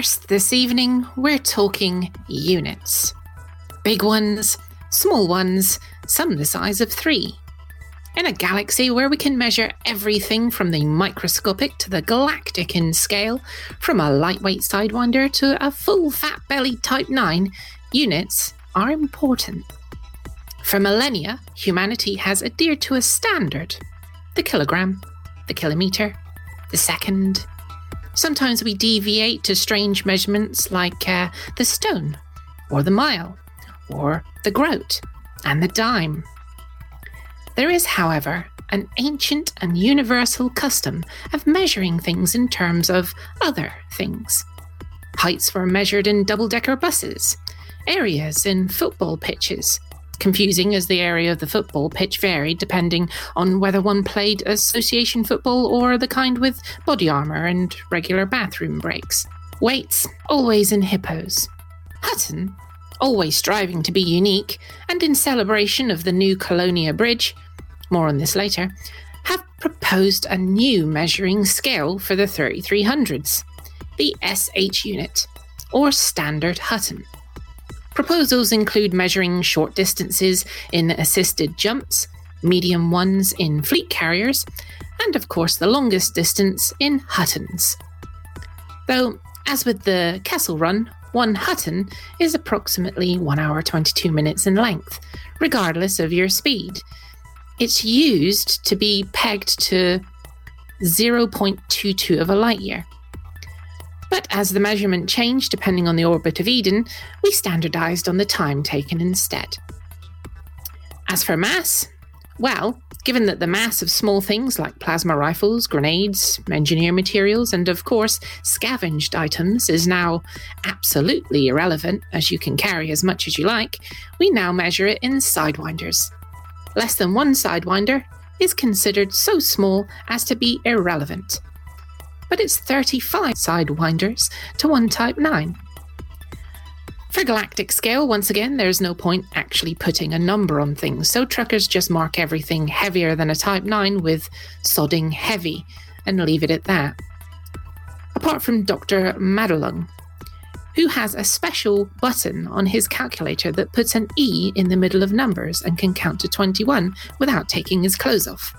First, this evening, we're talking units. Big ones, small ones, some the size of 3. In a galaxy where we can measure everything from the microscopic to the galactic in scale, from a lightweight Sidewinder to a full fat-bellied Type 9, units are important. For millennia, humanity has adhered to a standard. The kilogram, the kilometre, the second. Sometimes we deviate to strange measurements like the stone, or the mile, or the groat, and the dime. There is, however, an ancient and universal custom of measuring things in terms of other things. Heights were measured in double-decker buses, areas in football pitches, confusing as the area of the football pitch varied depending on whether one played association football or the kind with body armour and regular bathroom breaks. Weights, always in hippos. Hutton, always striving to be unique, and in celebration of the new Colonia Bridge, more on this later, have proposed a new measuring scale for the 3300s, the SH unit, or Standard Hutton. Proposals include measuring short distances in assisted jumps, medium ones in fleet carriers, and of course the longest distance in Huttons. Though, as with the Kessel Run, one Hutton is approximately 1 hour 22 minutes in length, regardless of your speed. It's used to be pegged to 0.22 of a light year. But as the measurement changed depending on the orbit of Eden, we standardised on the time taken instead. As for mass, well, given that the mass of small things like plasma rifles, grenades, engineer materials, and of course scavenged items is now absolutely irrelevant, as you can carry as much as you like, we now measure it in Sidewinders. Less than 1 Sidewinder is considered so small as to be irrelevant. But it's 35 Sidewinders to 1 Type 9. For galactic scale, once again, there's no point actually putting a number on things, so truckers just mark everything heavier than a Type 9 with sodding heavy and leave it at that. Apart from Dr. Madolung, who has a special button on his calculator that puts an E in the middle of numbers and can count to 21 without taking his clothes off.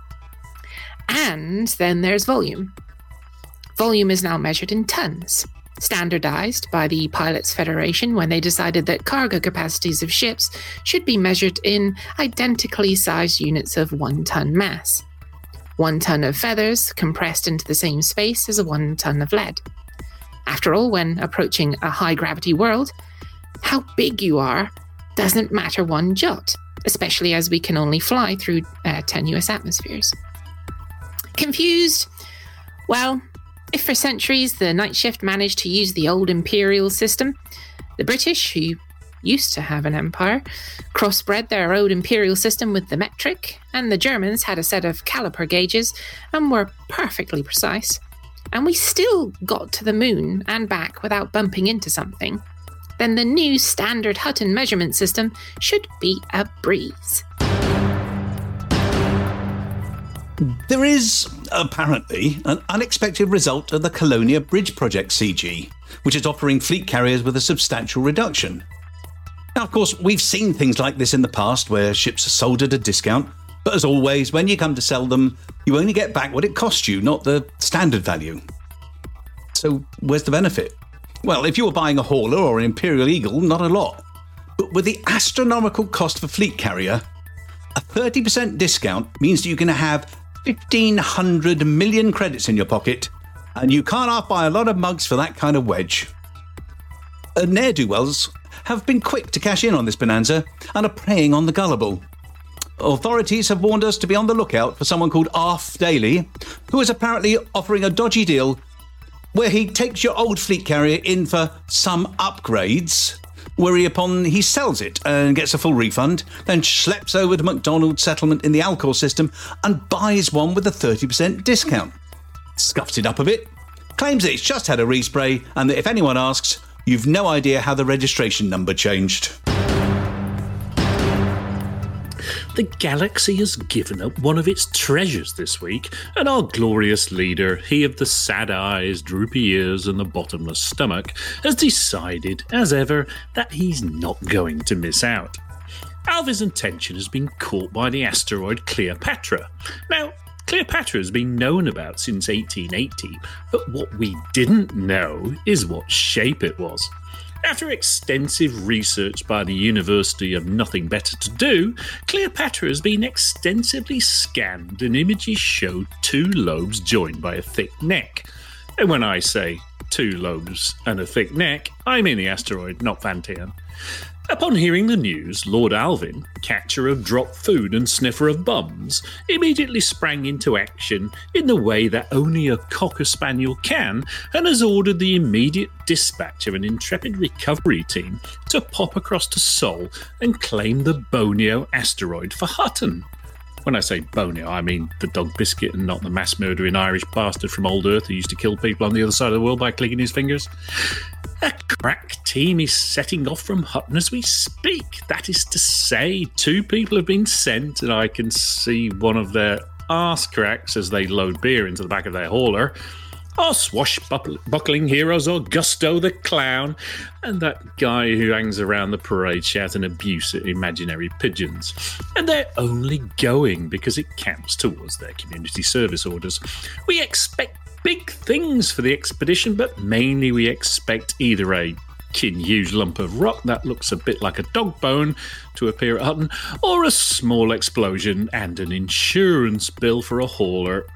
And then there's volume. Volume is now measured in tons, standardized by the Pilots Federation when they decided that cargo capacities of ships should be measured in identically sized units of 1 ton mass. 1 ton of feathers compressed into the same space as 1 ton of lead. After all, when approaching a high-gravity world, how big you are doesn't matter one jot, especially as we can only fly through tenuous atmospheres. Confused? Well, if for centuries the night shift managed to use the old imperial system, the British, who used to have an empire, crossbred their old imperial system with the metric, and the Germans had a set of caliper gauges and were perfectly precise, and we still got to the moon and back without bumping into something, then the new standard Hutton measurement system should be a breeze. There is, apparently, an unexpected result of the Colonia Bridge Project CG, which is offering fleet carriers with a substantial reduction. Now, of course, we've seen things like this in the past where ships are sold at a discount, but as always, when you come to sell them, you only get back what it cost you, not the standard value. So where's the benefit? Well, if you were buying a hauler or an Imperial Eagle, not a lot. But with the astronomical cost of a fleet carrier, a 30% discount means that you're going to have 1,500 million credits in your pocket, and you can't half buy a lot of mugs for that kind of wedge. Ne'er-do-wells have been quick to cash in on this bonanza and are preying on the gullible. Authorities have warned us to be on the lookout for someone called Arf Daly, who is apparently offering a dodgy deal where he takes your old fleet carrier in for some upgrades, whereupon he sells it and gets a full refund, then schleps over to McDonald's settlement in the Alcor system and buys one with a 30% discount. Scuffs it up a bit, claims that it's just had a respray, and that if anyone asks, you've no idea how the registration number changed. The galaxy has given up one of its treasures this week, and our glorious leader, he of the sad eyes, droopy ears, and the bottomless stomach, has decided, as ever, that he's not going to miss out. Alva's attention has been caught by the asteroid Cleopatra. Now, Cleopatra has been known about since 1880, but what we didn't know is what shape it was. After extensive research by the University of Nothing Better to Do, Cleopatra has been extensively scanned and images show 2 lobes joined by a thick neck. And when I say 2 lobes and a thick neck, I mean the asteroid, not Vantian. Upon hearing the news, Lord Alvin, catcher of dropped food and sniffer of bums, immediately sprang into action in the way that only a Cocker Spaniel can, and has ordered the immediate dispatch of an intrepid recovery team to pop across to Sol and claim the Bonio asteroid for Hutton. When I say Bonio, I mean the dog biscuit and not the mass-murdering Irish bastard from Old Earth who used to kill people on the other side of the world by clicking his fingers. A crack team is setting off from Hutton as we speak. That is to say, 2 people have been sent, and I can see one of their arse cracks as they load beer into the back of their hauler. Our swashbuckling heroes are Gusto the Clown and that guy who hangs around the parade shouting abuse at imaginary pigeons. And they're only going because it counts towards their community service orders. We expect big things for the expedition, but mainly we expect either a huge lump of rock that looks a bit like a dog bone to appear at Hutton, or a small explosion and an insurance bill for a hauler,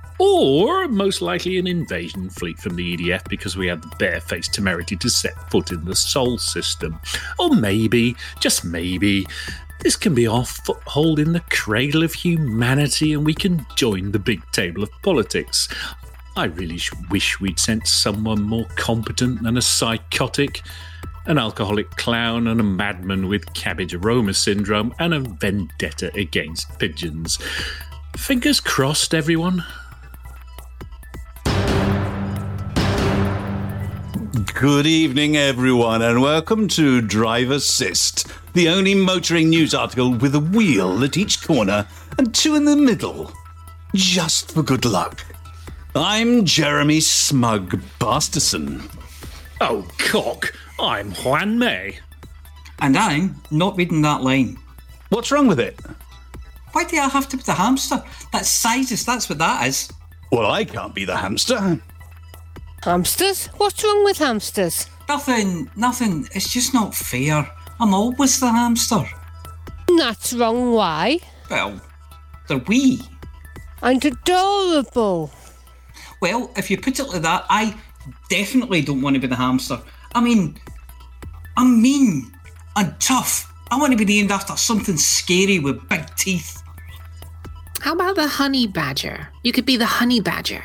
or most likely an invasion fleet from the EDF because we have the barefaced temerity to set foot in the Sol system. Or maybe, just maybe, this can be our foothold in the cradle of humanity and we can join the big table of politics. I really wish we'd sent someone more competent than a psychotic, an alcoholic clown and a madman with cabbage aroma syndrome and a vendetta against pigeons. Fingers crossed, everyone. Good evening, everyone, and welcome to Drive Assist, the only motoring news article with a wheel at each corner and 2 in the middle, just for good luck. I'm Jeremy Smug Basterson. Oh, cock, I'm Juan May. And I'm not reading that line. What's wrong with it? Why do I have to be the hamster? That's sizes, that's what that is. Well, I can't be the hamster. Hamsters? What's wrong with hamsters? Nothing. It's just not fair. I'm always the hamster. That's wrong, why? Well, they're wee. And adorable. Well, if you put it like that, I definitely don't want to be the hamster. I mean, I'm mean and tough. I want to be named after something scary with big teeth. How about the honey badger? You could be the honey badger.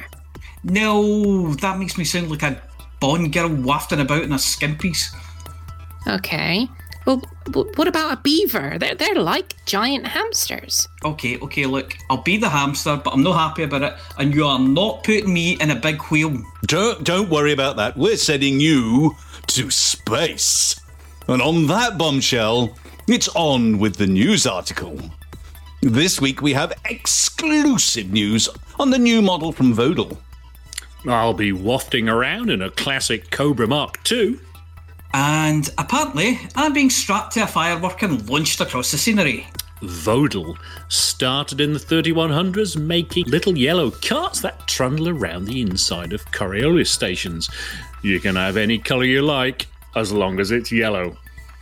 No, that makes me sound like a Bond girl wafting about in a skimpies. Okay. Well, what about a beaver? They're like giant hamsters. Okay, look, I'll be the hamster, but I'm not happy about it, and you are not putting me in a big wheel. Don't worry about that. We're sending you to space. And on that bombshell, it's on with the news article. This week we have exclusive news on the new model from Vodal. I'll be wafting around in a classic Cobra Mark II. And apparently, I'm being strapped to a firework and launched across the scenery. Vodal started in the 3100s making little yellow carts that trundle around the inside of Coriolis stations. You can have any colour you like, as long as it's yellow.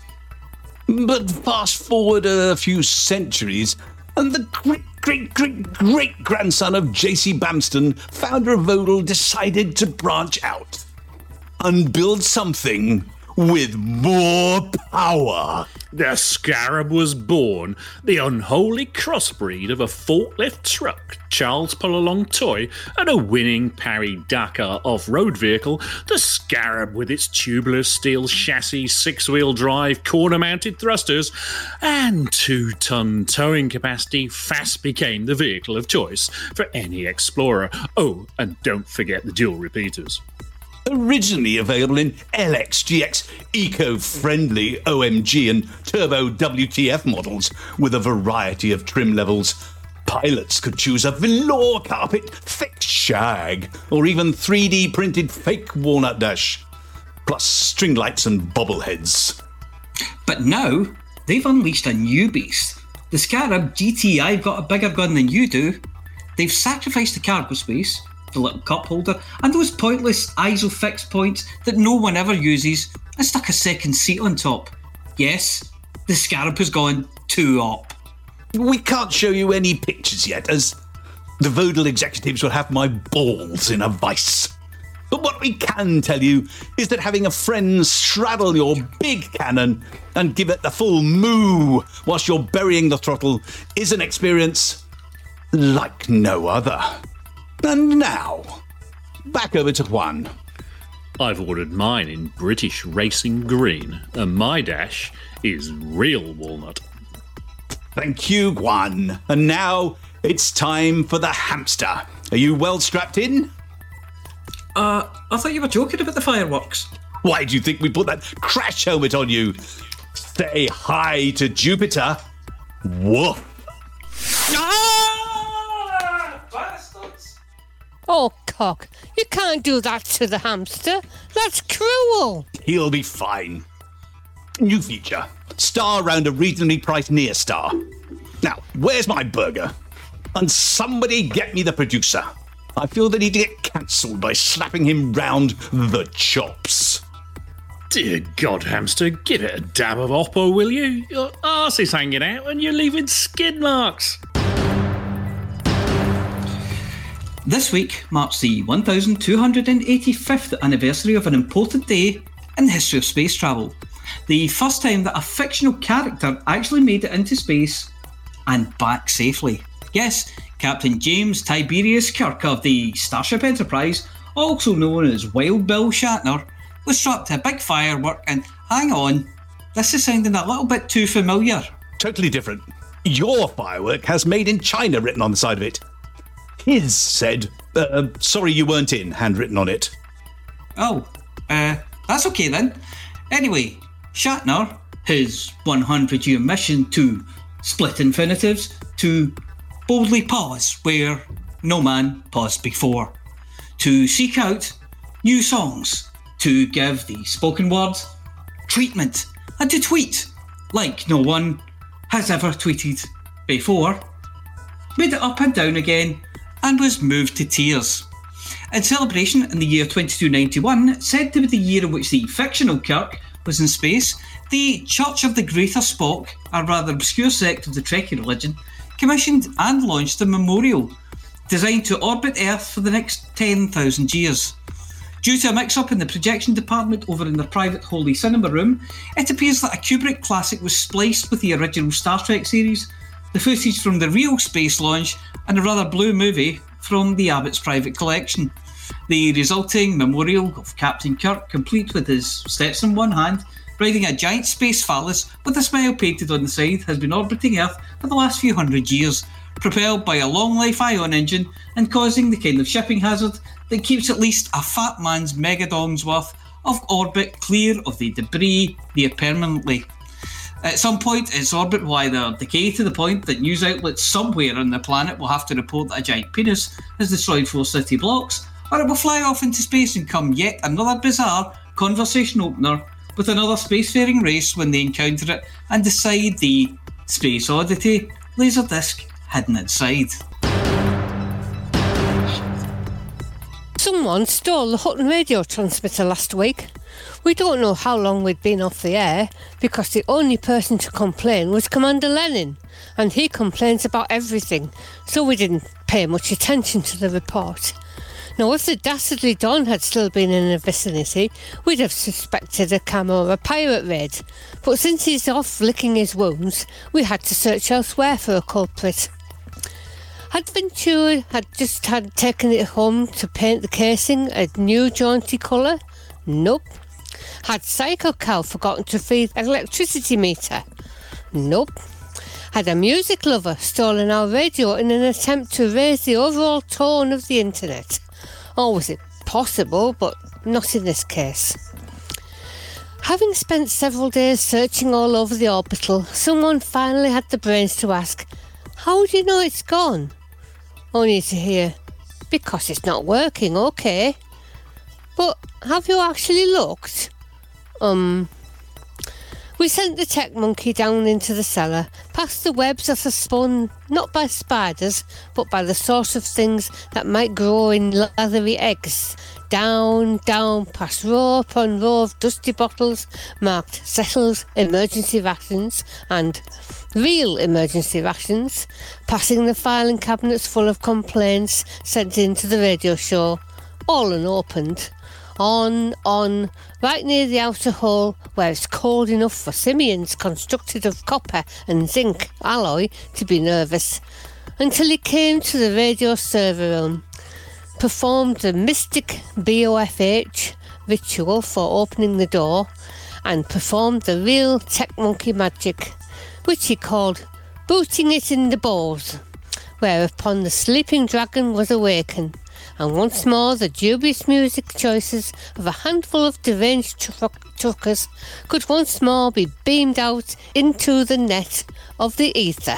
But fast forward a few centuries, and the great-great-great-grandson of J.C. Bamston, founder of Vodal, decided to branch out and build something with more power. The Scarab was born, the unholy crossbreed of a forklift truck, Charles Pull-Along toy, and a winning Paris-Dakar off-road vehicle. The Scarab, with its tubular steel chassis, 6-wheel drive, corner-mounted thrusters, and 2-ton towing capacity, fast became the vehicle of choice for any explorer. Oh, and don't forget the dual repeaters. Originally available in LXGX, eco-friendly OMG and Turbo WTF models with a variety of trim levels. Pilots could choose a velour carpet, thick shag, or even 3D printed fake walnut dash, plus string lights and bobbleheads. But now, they've unleashed a new beast. The Scarab GT I've got a bigger gun than you do. They've sacrificed the cargo space, the little cup holder, and those pointless ISO fixed points that no one ever uses, and stuck a second seat on top. Yes, the Scarab has gone 2 up. We can't show you any pictures yet, as the Vodal executives will have my balls in a vice. But what we can tell you is that having a friend straddle your big cannon and give it the full moo whilst you're burying the throttle is an experience like no other. And now, back over to Juan. I've ordered mine in British Racing Green, and my dash is real walnut. Thank you, Juan. And now it's time for the hamster. Are you well strapped in? I thought you were joking about the fireworks. Why do you think we put that crash helmet on you? Say hi to Jupiter. Woof. Ah! Bastards! Oh, cock, you can't do that to the hamster. That's cruel. He'll be fine. New feature. Star round a reasonably priced near star. Now, where's my burger? And somebody get me the producer. I feel the need to get cancelled by slapping him round the chops. Dear God, hamster, give it a dab of Oppo, will you? Your arse is hanging out and you're leaving skid marks. This week marks the 1285th anniversary of an important day in the history of space travel. The first time that a fictional character actually made it into space and back safely. Yes, Captain James Tiberius Kirk of the Starship Enterprise, also known as Wild Bill Shatner, was strapped to a big firework and, hang on, this is sounding a little bit too familiar. Totally different. Your firework has made in China written on the side of it. His said, sorry you weren't in, handwritten on it. Oh, that's okay then. Anyway, Shatner, his 100-year mission to split infinitives, to boldly pause where no man paused before, to seek out new songs, to give the spoken word treatment, and to tweet like no one has ever tweeted before, made it up and down again, and was moved to tears. In celebration in the year 2291, said to be the year in which the fictional Kirk was in space, the Church of the Greater Spock, a rather obscure sect of the Trekkie religion, commissioned and launched a memorial designed to orbit Earth for the next 10,000 years. Due to a mix-up in the projection department over in their private Holy Cinema room, it appears that a Kubrick classic was spliced with the original Star Trek series, the footage from the real space launch, and a rather blue movie from the Abbott's private collection. The resulting memorial of Captain Kirk, complete with his steps in one hand, riding a giant space phallus with a smile painted on the side, has been orbiting Earth for the last few hundred years, propelled by a long-life ion engine and causing the kind of shipping hazard that keeps at least a fat man's megadom's worth of orbit clear of the debris near permanently. At some point, its orbit will either decay to the point that news outlets somewhere on the planet will have to report that a giant penis has destroyed 4 city blocks, or it will fly off into space and come yet another bizarre conversation opener with another spacefaring race when they encounter it and decide the Space Oddity laserdisc hidden inside. Someone stole the Hutton radio transmitter last week. We don't know how long we'd been off the air because the only person to complain was Commander Lenin, and he complains about everything, so we didn't pay much attention to the report. Now, if the dastardly Don had still been in the vicinity, we'd have suspected a Camorra pirate raid. But since he's off licking his wounds, we had to search elsewhere for a culprit. Had Ventura had taken it home to paint the casing a new jaunty colour? Nope. Had Psycho Cow forgotten to feed an electricity meter? Nope. Had a music lover stolen our radio in an attempt to raise the overall tone of the internet? Or was it possible, but not in this case. Having spent several days searching all over the orbital, someone finally had the brains to ask, "How do you know it's gone?" Only to hear, "Because it's not working, okay. But have you actually looked?" We sent the tech monkey down into the cellar, past the webs that are spun not by spiders, but by the sort of things that might grow in leathery eggs. Down, past row upon row of dusty bottles marked settled emergency rations and real emergency rations, passing the filing cabinets full of complaints sent in to the radio show, all unopened. On, right near the outer hull where it's cold enough for simians constructed of copper and zinc alloy to be nervous, until he came to the radio server room, performed the mystic BOFH ritual for opening the door, and performed the real tech monkey magic, which he called booting it in the balls, whereupon the sleeping dragon was awakened, and once more the dubious music choices of a handful of deranged truckers could once more be beamed out into the net of the ether.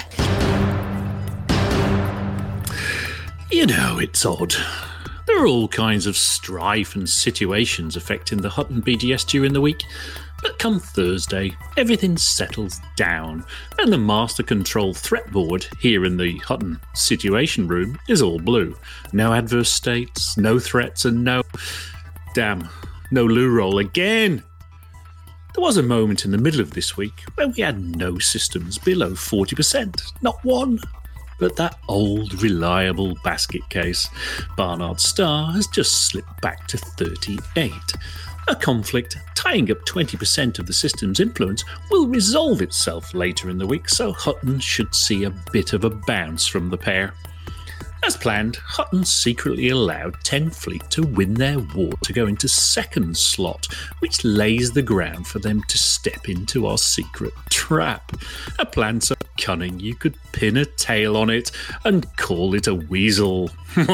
You know, it's odd. There are all kinds of strife and situations affecting the Hutton BDS during the week, but come Thursday, everything settles down, and the Master Control threat board here in the Hutton Situation Room is all blue. No adverse states, no threats, and no loo roll again. There was a moment in the middle of this week where we had no systems below 40%, not one. But that old, reliable basket case, Barnard Star, has just slipped back to 38. A conflict tying up 20% of the system's influence will resolve itself later in the week, so Hutton should see a bit of a bounce from the pair. As planned, Hutton secretly allowed 10 Fleet to win their war to go into second slot, which lays the ground for them to step into our secret trap. A plan so cunning you could pin a tail on it and call it a weasel.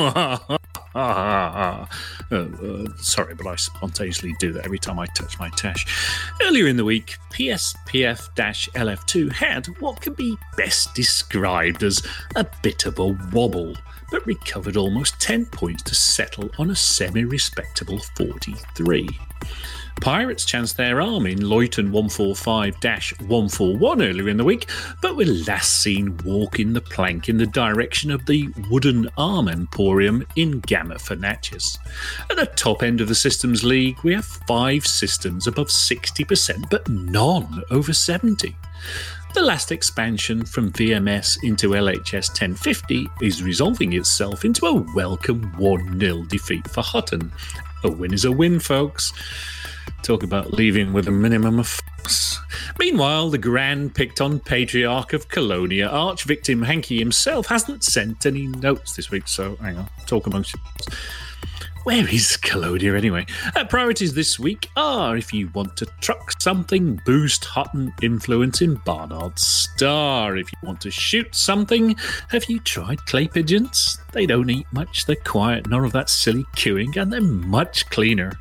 Sorry, but I spontaneously do that every time I touch my tash. Earlier in the week, PSPF-LF2 had what can be best described as a bit of a wobble, but recovered almost 10 points to settle on a semi-respectable 43. Pirates chanced their arm in Luyton 145-141 earlier in the week, but were last seen walking the plank in the direction of the Wooden Arm Emporium in Gamma for Natchez. At the top end of the systems league, we have 5 systems above 60%, but none over 70. The last expansion from VMS into LHS 1050 is resolving itself into a welcome 1-0 defeat for Hutton. A win is a win, folks. Talk about leaving with a minimum of fuss. Meanwhile, the Grand picked on Patriarch of Colonia, arch-victim Hanky himself, hasn't sent any notes this week, so hang on, talk amongst yourselves. Where is Colonia anyway? Priorities this week are, if you want to truck something, boost Hutton influence in Barnard Star. If you want to shoot something, have you tried clay pigeons? They don't eat much, they're quiet, none of that silly cooing, and they're much cleaner.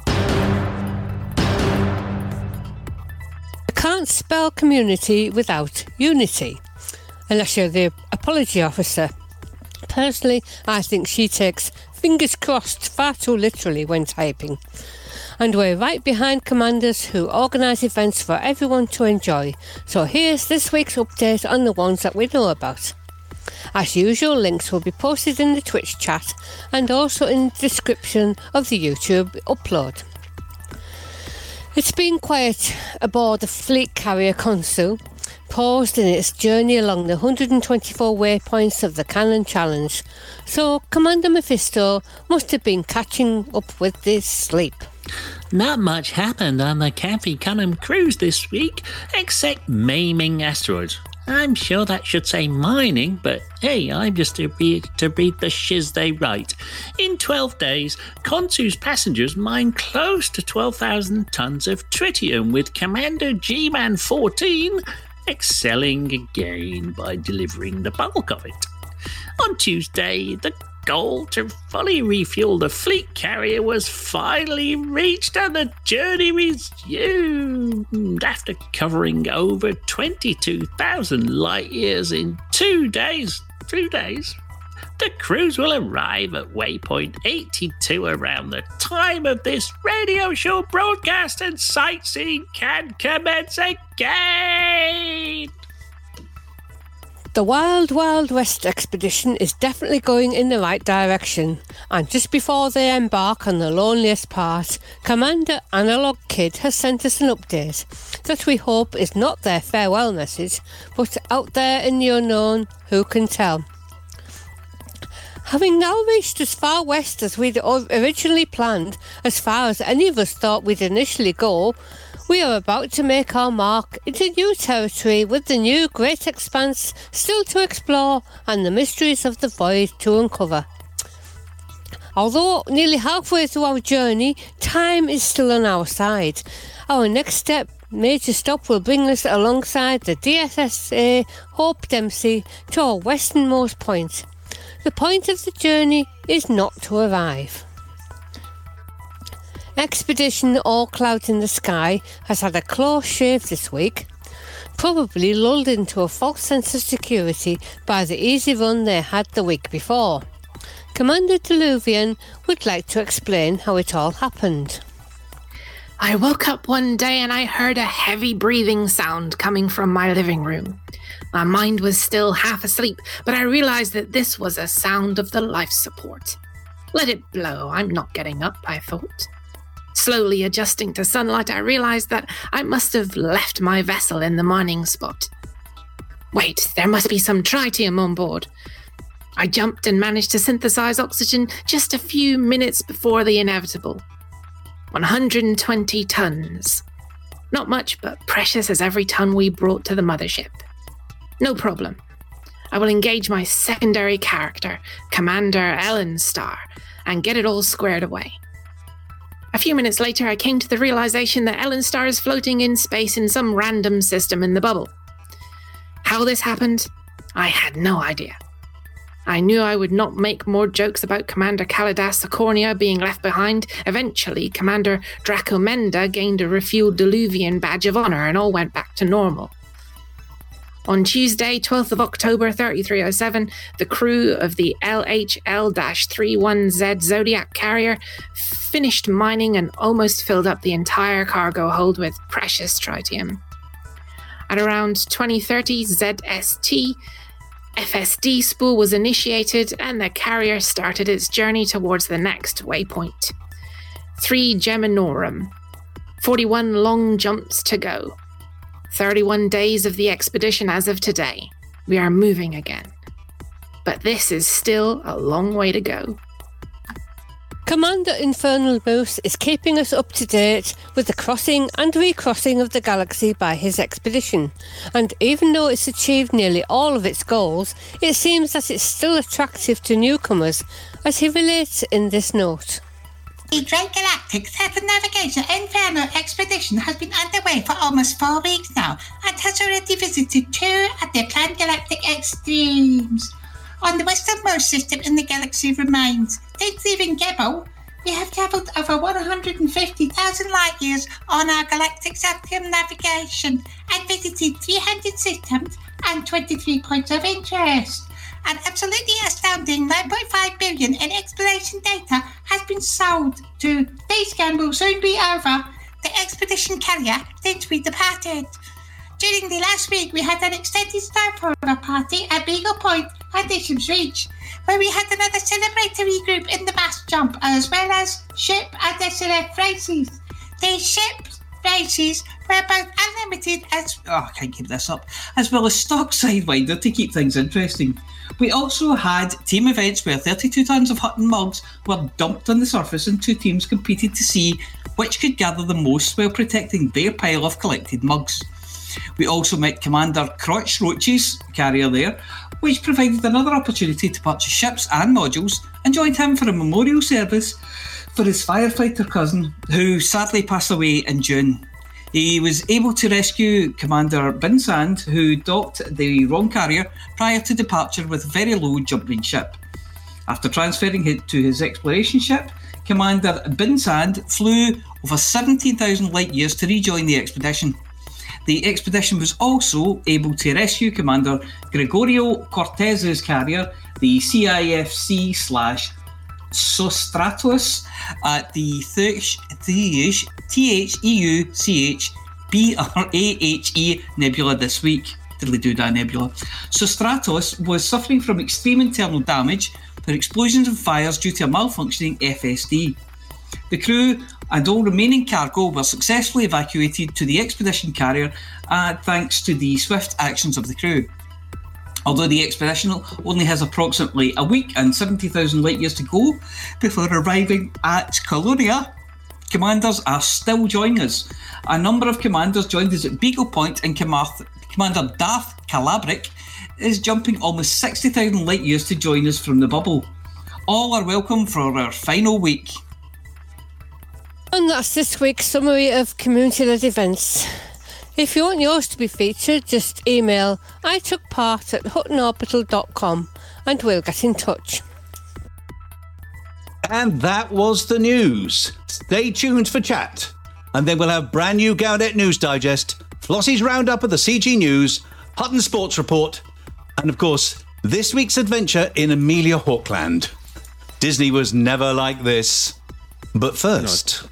Can't spell community without unity, unless you're the apology officer. Personally, I think she takes fingers crossed far too literally when typing. And we're right behind commanders who organise events for everyone to enjoy. So here's this week's update on the ones that we know about. As usual, links will be posted in the Twitch chat and also in the description of the YouTube upload. It's been quiet aboard the fleet carrier Konsu, paused in its journey along the 124 waypoints of the Cannon Challenge, so Commander Mephisto must have been catching up with this sleep. Not much happened on the Caffey Cunham cruise this week, except maiming asteroids. I'm sure that should say mining, but hey, I'm just to read the shiz they write. In 12 days, Konsu's passengers mined close to 12,000 tons of tritium, with Commander G-Man 14 excelling again by delivering the bulk of it. On Tuesday, the goal to fully refuel the fleet carrier was finally reached and the journey resumed. After covering over 22,000 light years in 2 days, the cruise will arrive at waypoint 82 around the time of this radio show broadcast, and sightseeing can commence again. The Wild Wild West expedition is definitely going in the right direction, and just before they embark on the loneliest part, Commander Analog Kid has sent us an update that we hope is not their farewell message, but out there in the unknown, who can tell. Having now reached as far west as we'd originally planned, as far as any of us thought we'd initially go, we are about to make our mark into new territory with the new great expanse still to explore and the mysteries of the void to uncover. Although nearly halfway through our journey, time is still on our side. Our next major stop will bring us alongside the DSSA Hope Dempsey to our westernmost point. The point of the journey is not to arrive. Expedition All Clouds in the Sky has had a close shave this week, probably lulled into a false sense of security by the easy run they had the week before. Commander Deluvian would like to explain how it all happened. I woke up one day and I heard a heavy breathing sound coming from my living room. My mind was still half asleep, but I realized that this was a sound of the life support. Let it blow, I'm not getting up, I thought. Slowly adjusting to sunlight, I realized that I must have left my vessel in the mining spot. Wait, there must be some tritium on board. I jumped and managed to synthesize oxygen just a few minutes before the inevitable. 120 tons. Not much, but precious as every ton we brought to the mothership. No problem. I will engage my secondary character, Commander Ellenstar, and get it all squared away. A few minutes later, I came to the realization that Ellenstar is floating in space in some random system in the bubble. How this happened, I had no idea. I knew I would not make more jokes about Commander Kalidas Sacornia being left behind. Eventually, Commander Dracomenda gained a refueled Deluvian badge of honor and all went back to normal. On Tuesday, 12th of October 3307, the crew of the LHL-31Z Zodiac carrier finished mining and almost filled up the entire cargo hold with precious tritium. At around 2030, ZST FSD spool was initiated and the carrier started its journey towards the next waypoint. 3 Geminorum. 41 long jumps to go. 31 days of the expedition as of today. We are moving again. But this is still a long way to go. Commander Infernal Moose is keeping us up to date with the crossing and recrossing of the galaxy by his expedition, and even though it's achieved nearly all of its goals, it seems that it's still attractive to newcomers, as he relates in this note. The Great Galactic Circumnavigation Inferno expedition has been underway for almost 4 weeks now and has already visited 2 of the planned galactic extremes. On the westernmost system in the galaxy remains. Since leaving Gebo, we have travelled over 150,000 light years on our galactic circumnavigation and visited 300 systems and 23 points of interest. An absolutely astounding 9.5 billion in exploration data has been sold to Basecamp will soon be over, the expedition carrier, since we departed. During the last week, we had an extended Starphoner party at Beagle Point and Isham's Reach, where we had another celebratory group in the mass jump, as well as ship and SLF races. These ships races were both unlimited as I can't keep this up, as well as stock Sidewinder to keep things interesting. We also had team events where 32 tons of Hutton mugs were dumped on the surface and 2 teams competed to see which could gather the most while protecting their pile of collected mugs. We also met Commander Crotch Roach's carrier there, which provided another opportunity to purchase ships and modules, and joined him for a memorial service for his firefighter cousin, who sadly passed away in June. He was able to rescue Commander Binsand, who docked the wrong carrier prior to departure with very low jumping ship. After transferring to his exploration ship, Commander Binsand flew over 17,000 light years to rejoin the expedition. The expedition was also able to rescue Commander Gregorio Cortez's carrier, the CIFC/Sostratus, at the THEUCHBRAHE Nebula this week. Diddly-doo-dah Nebula. Sostratus was suffering from extreme internal damage for explosions and fires due to a malfunctioning FSD. The crew and all remaining cargo were successfully evacuated to the expedition carrier thanks to the swift actions of the crew. Although the expedition only has approximately a week and 70,000 light years to go before arriving at Colonia, commanders are still joining us. A number of commanders joined us at Beagle Point, and Commander Darth Calabric is jumping almost 60,000 light years to join us from the bubble. All are welcome for our final week. And that's this week's summary of community-led events. If you want yours to be featured, just email itookpart@huttonorbital.com and we'll get in touch. And that was the news. Stay tuned for chat. And then we'll have brand new Gaudet News Digest, Flossie's roundup of the CG News, Hutton Sports Report, and of course, this week's adventure in Amelia Hawkland. Disney was never like this. But first...